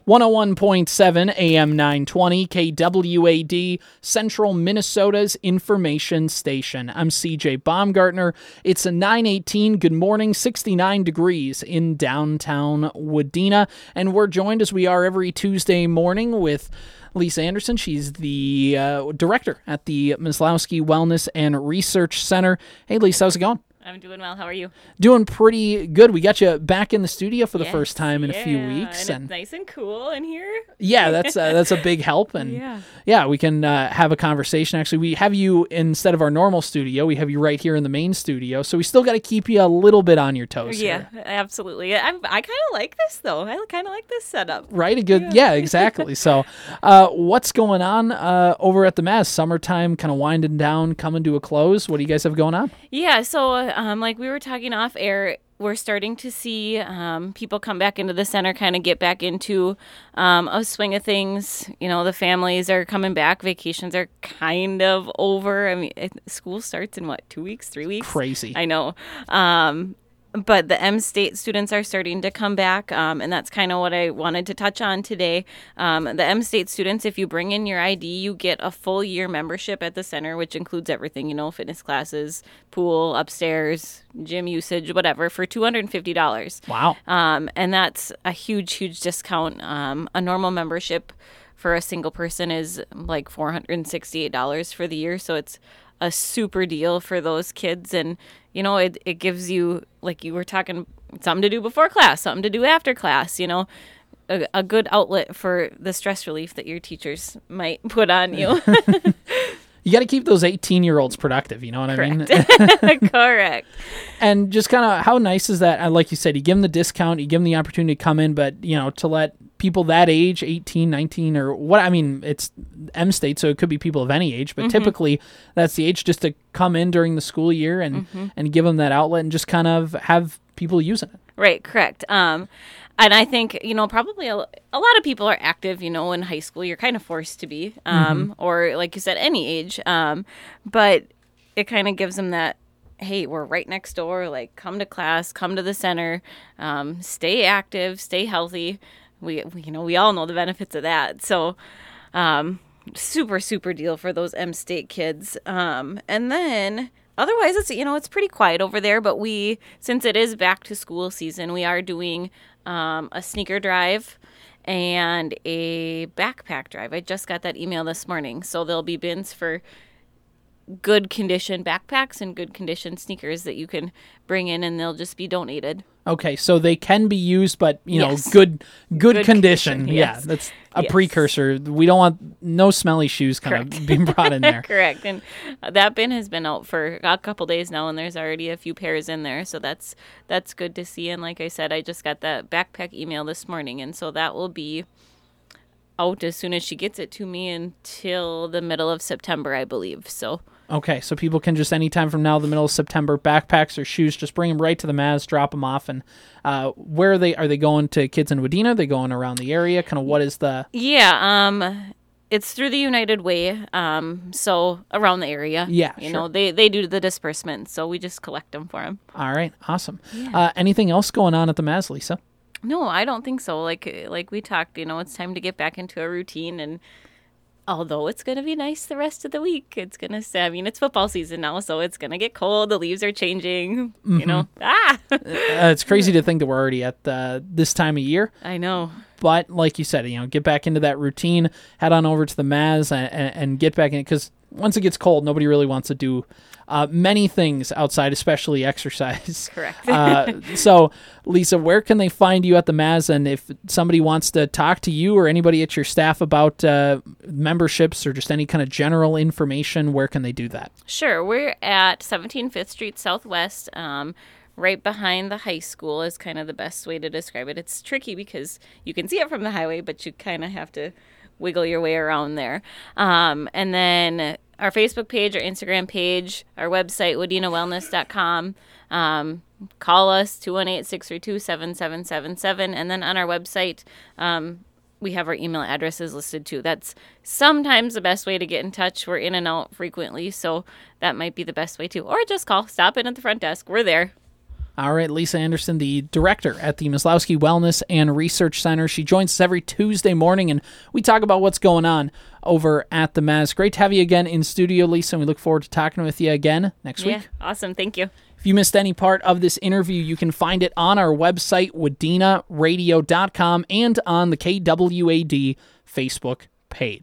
101.7 AM 920 KWAD, Central Minnesota's information station. I'm CJ Baumgartner. It's a 9:18. Good morning, 69 degrees in downtown Wadena. And we're joined as we are every Tuesday morning with Lisa Anderson. She's the director at the Myslowski Wellness and Research Center. Hey, Lisa, how's it going? I'm doing well. How are you? Doing pretty good. We got you back in the studio for the first time in a few weeks. And it's nice and cool in here. Yeah, that's a big help. And yeah, we can have a conversation. Actually, we have you, instead of our normal studio, we have you right here in the main studio. So we still got to keep you a little bit on your toes. Yeah, here. Absolutely. I kind of like this, though. I kind of like this setup. Right? Yeah, exactly. So what's going on over at the Maz? Summertime kind of winding down, coming to a close. What do you guys have going on? Yeah, so like we were talking off air, we're starting to see people come back into the center, kind of get back into a swing of things. You know, the families are coming back. Vacations are kind of over. I mean, school starts in, 2 weeks, 3 weeks? Crazy. I know. But the M-State students are starting to come back, and that's kind of what I wanted to touch on today. The M-State students, if you bring in your ID, you get a full year membership at the center, which includes everything, fitness classes, pool, upstairs, gym usage, whatever, for $250. Wow. And that's a huge, huge discount. A normal membership for a single person is like $468 for the year, so it's a super deal for those kids. And it gives you, like you were talking, something to do before class, something to do after class, a good outlet for the stress relief that your teachers might put on you. You got to keep those 18-year-olds productive, you know what Correct. I mean? Correct. And just kind of, how nice is that? Like you said, you give them the discount, you give them the opportunity to come in, but, to let people that age, 18, 19, or what, I mean, it's M-State, so it could be people of any age, but typically that's the age, just to come in during the school year and give them that outlet and just kind of have people using it. Right, correct. And I think, probably a lot of people are active, in high school. You're kind of forced to be, or like you said, any age. But it kind of gives them that, hey, we're right next door. Like, come to class, come to the center, stay active, stay healthy. We all know the benefits of that. So, super, super deal for those M-State kids. And then otherwise, it's pretty quiet over there. But since it is back to school season, we are doing a sneaker drive and a backpack drive. I just got that email this morning. So there'll be bins for good condition backpacks and good condition sneakers that you can bring in, and they'll just be donated. Okay, so they can be used, but Yes. good condition. Yes. Yeah, that's a precursor. We don't want no smelly shoes kind of being brought in there. Correct. And that bin has been out for a couple days now, and there's already a few pairs in there, so that's good to see. And like I said, I just got that backpack email this morning, and so that will be out as soon as she gets it to me until the middle of September, I believe. So. Okay, so people can just anytime from now, the middle of September, backpacks or shoes, just bring them right to the Maz, drop them off. And where are they? Are they going to kids in Wadena? Are they going around the area? Kind of what is the... Yeah, it's through the United Way, so around the area. Yeah, they do the disbursement, so we just collect them for them. All right, awesome. Yeah. Anything else going on at the Maz, Lisa? No, I don't think so. Like we talked, it's time to get back into a routine, and although it's going to be nice the rest of the week, it's going to say, it's football season now, so it's going to get cold. The leaves are changing, It's crazy to think that we're already at this time of year. I know. But like you said, get back into that routine, head on over to the Maz and get back in, because once it gets cold, nobody really wants to do many things outside, especially exercise. Correct. So, Lisa, where can they find you at the Maz? And if somebody wants to talk to you or anybody at your staff about memberships or just any kind of general information, where can they do that? Sure. We're at 17 Fifth Street Southwest. Right behind the high school is kind of the best way to describe it. It's tricky because you can see it from the highway, but you kind of have to wiggle your way around there. And then our Facebook page, our Instagram page, our website, wadenawellness.com. Call us, 218-632-7777. And then on our website, we have our email addresses listed too. That's sometimes the best way to get in touch. We're in and out frequently, so that might be the best way too. Or just call, stop in at the front desk. We're there. All right, Lisa Anderson, the director at the Maslowski Wellness and Research Center. She joins us every Tuesday morning, and we talk about what's going on over at the Maz. Great to have you again in studio, Lisa, and we look forward to talking with you again next week. Yeah, awesome. Thank you. If you missed any part of this interview, you can find it on our website, wadena.radio.com, and on the KWAD Facebook page.